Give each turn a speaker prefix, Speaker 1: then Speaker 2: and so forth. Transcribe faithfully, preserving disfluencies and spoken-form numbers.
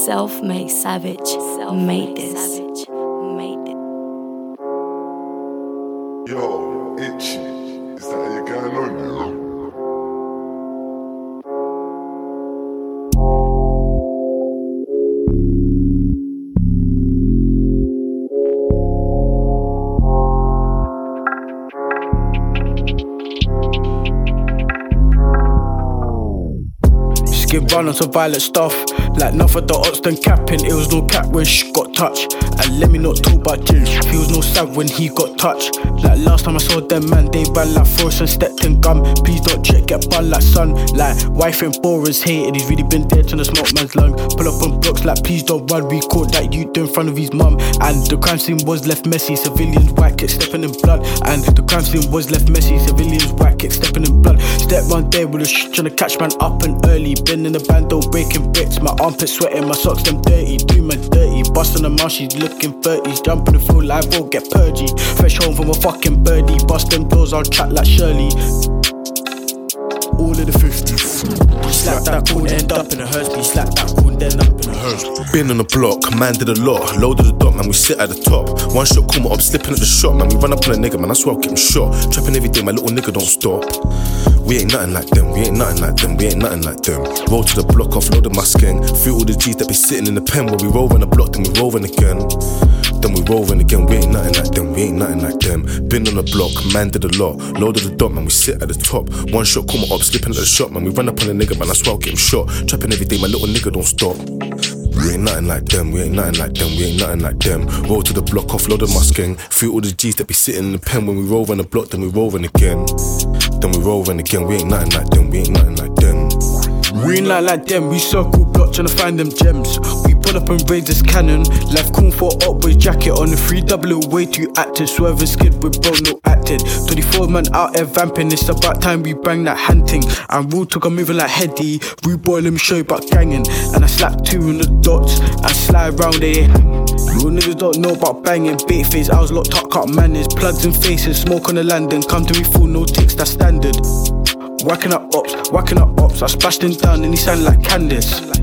Speaker 1: Self-made savage, self-made this.
Speaker 2: Yo, Itchy, is that how you're going on now?
Speaker 3: Get run on some violent stuff. Like enough of the odds done capping. It was no cap when she got touched. And let me not talk about Jim. He was no sad when he got touched. Like last time I saw them man, they ran like Forrest and stepped in gum. Please don't check, get bun like son. Like wife and Boris hated. He's really been dead trying to smoke man's lung. Pull up on blocks like please don't run. We caught that youth in front of his mum. And the crime scene was left messy. Civilians white kids stepping in blood. And the crime scene was left messy. Civilians white kids stepping in blood. Step one there with a sh- trying to catch man up and early. Been in the bando breaking bricks. My armpits sweating, my socks them dirty. Do my dirty. Bust on the mouth, she's looking thirties. Jump in the field like I won't get purgy. Fresh home from a fucking birdie. Bust them doors, I'll chat like Shirley. All of the fifties. Slap that corn, end up in a hearse. Slap that corn, then up in a hearse.
Speaker 4: Been on the block, man did a lot. Loaded the dot, man, we sit at the top. One shot, call my up, slipping at the shot. Man, we run up on a nigga, man, I swear I'll get him shot. Trapping every day, my little nigga don't stop. We ain't nothing like them, we ain't nothing like them, we ain't nothing like them. Roll to the block, offloaded my skin. Feel all the G's that be sitting in the pen. When we roll on the block, then we rolling again. Then we rolling again, we ain't nothing like them, we ain't nothing like them. Been on the block, man did a lot. Loaded the dot, man, we sit at the top. One shot, call my up, slipping at the shot. Man, we run up on a nigga, man, I swear I'll get him shot. Trapping every day, my little nigga don't stop. We ain't nothing like them, we ain't nothing like them, we ain't nothing like them. Roll to the block, offloaded my skin. Feel all the G's that be sitting in the pen. When we roll on the block, then we rolling again. Then we rolling again, we ain't nothing like them, we ain't nothing like them.
Speaker 3: We ain't like like them, we circle block trying to find them gems. We pull up and raise this cannon. Left corn for up with jacket on the three double way too active. Swerving skid with bro no acted. twenty-four man out there vamping. It's about time we bang that hunting. And Rule took a moving like Heady. Rude boy let me show you about ganging. And I slap two in the dots and slide round there. Real niggas don't know about banging. Bait face, I was locked up, cut manners. Plugs and faces, smoke on the landing. Come to me full, no ticks, that's standard. Whacking up ops, whacking up ops. I splashed him down and he sounded like Candace.